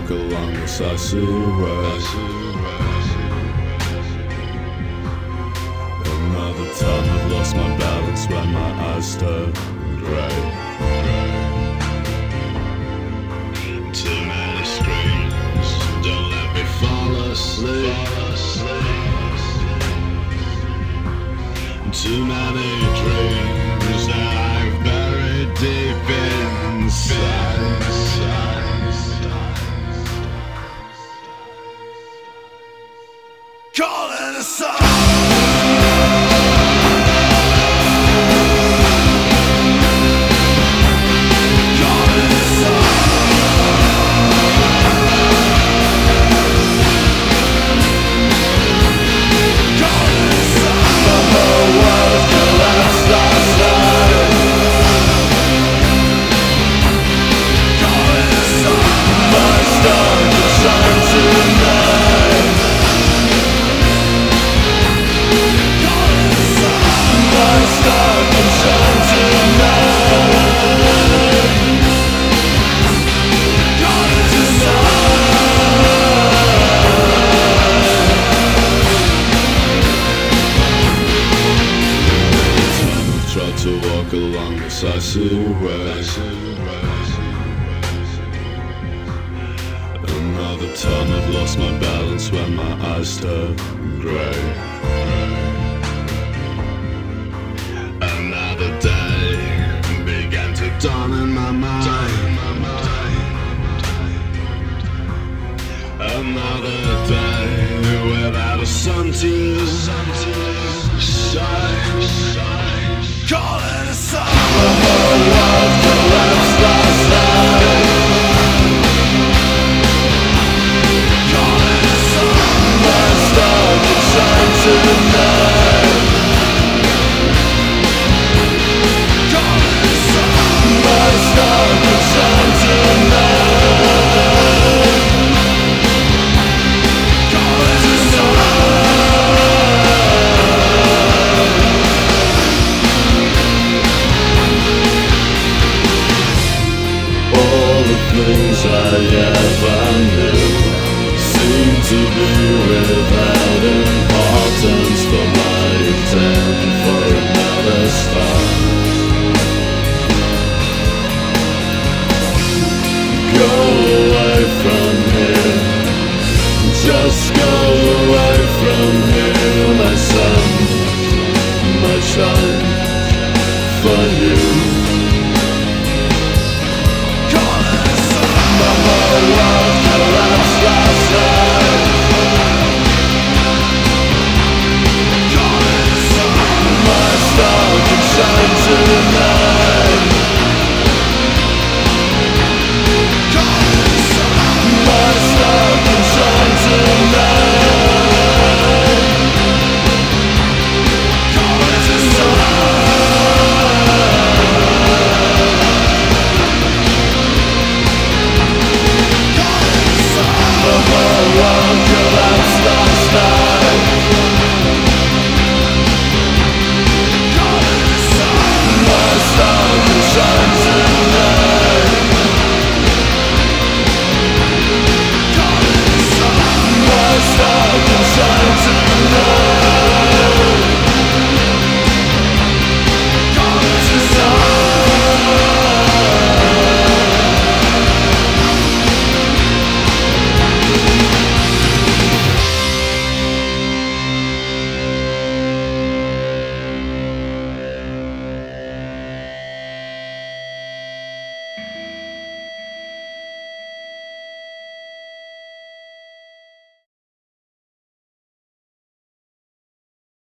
walk along the icy way. Another time I've lost my balance when my eyes turn grey. Too many screams, don't let me fall asleep. Too many dreams that I've buried deep inside. Call it a song. To walk along this icy way. Another time I've lost my balance when my eyes turn grey. Another day began to dawn in my mind. Another day without a sun to shine. Call it a sign. The whole world collapsed last night. Call it a sign. My star can shine tonight. Call it a sign. My star can shine tonight. Call it a sign. Things I ever knew seem to be without importance for my intent for another start. Go away from here, just go away from here, my son, my child, for you. The world collapsed last night. My star can shine tonight. My star can shine tonight. The whole world collapsed last night. My star can shine tonight. My star